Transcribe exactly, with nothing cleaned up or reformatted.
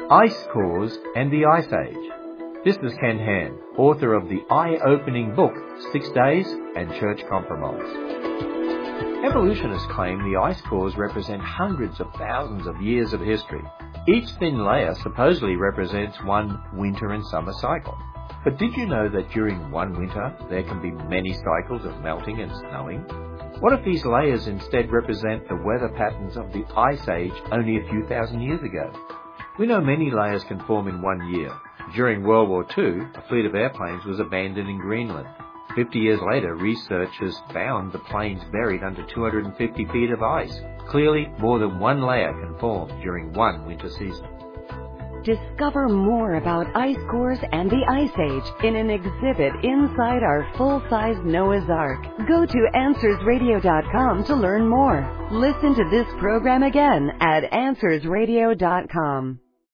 Ice Cores and the Ice Age. This is Ken Ham, author of the eye-opening book, Six Days and Church Compromise. Evolutionists claim the ice cores represent hundreds of thousands of years of history. Each thin layer supposedly represents one winter and summer cycle. But did you know that during one winter there can be many cycles of melting and snowing? What if these layers instead represent the weather patterns of the Ice Age only a few thousand years ago? We know many layers can form in one year. During World War Two, a fleet of airplanes was abandoned in Greenland. Fifty years later, researchers found the planes buried under two hundred fifty feet of ice. Clearly, more than one layer can form during one winter season. Discover more about ice cores and the Ice Age in an exhibit inside our full-size Noah's Ark. Go to answers radio dot com to learn more. Listen to this program again at answers radio dot com.